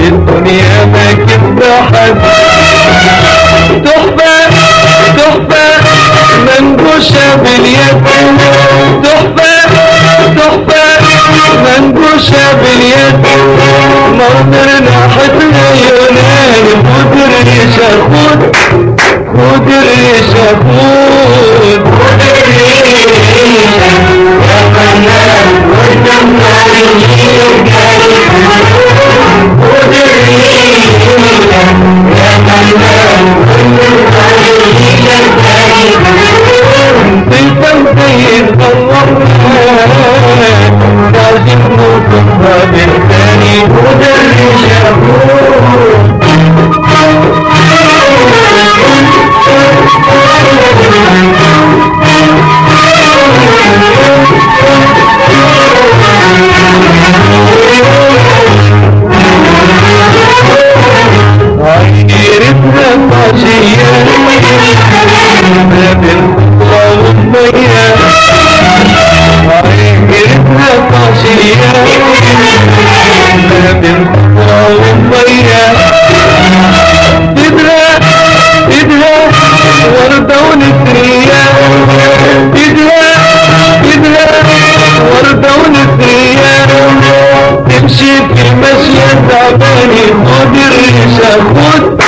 الدنيا ما كده حد. تحفة تحفة منقوشة باليد، تحفة تحفة منقوشة باليد، مرمر ناحتنا يوناني، خد الريشة خد، خد الريشة خد، خد الريشة يا فنان والجمال يجيب جاي، خد الريشة يا فنان والجمال يجيب جاي، بالفوزين الله لازم نوصفها بالثاني، خد الريشة خد. عيرتنا طاشية ما بالخطوة والمية، عيرتنا طاشية ما بالخطوة والمية، ايدها ايدها وردة ونسرية، ايدها ايدها وردة ونسرية، تمشي في مشية تعباني، خد الريشة خد.